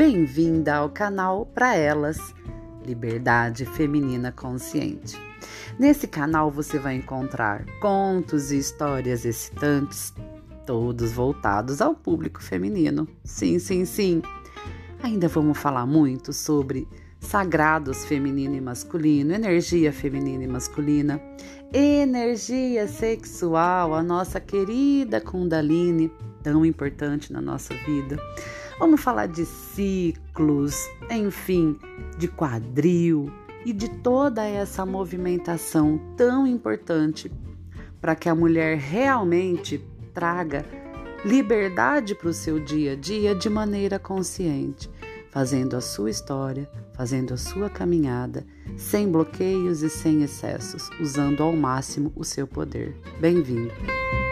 Bem-vinda ao canal Pra Elas, Liberdade Feminina Consciente. Nesse canal você vai encontrar contos e histórias excitantes, todos voltados ao público feminino. Sim. Ainda vamos falar muito sobre sagrados feminino e masculino, energia feminina e masculina, energia sexual, a nossa querida Kundalini, tão importante na nossa vida. Vamos falar de ciclos, enfim, de quadril e de toda essa movimentação tão importante para que a mulher realmente traga liberdade para o seu dia a dia de maneira consciente, fazendo a sua história, fazendo a sua caminhada, sem bloqueios e sem excessos, usando ao máximo o seu poder. Bem-vindo!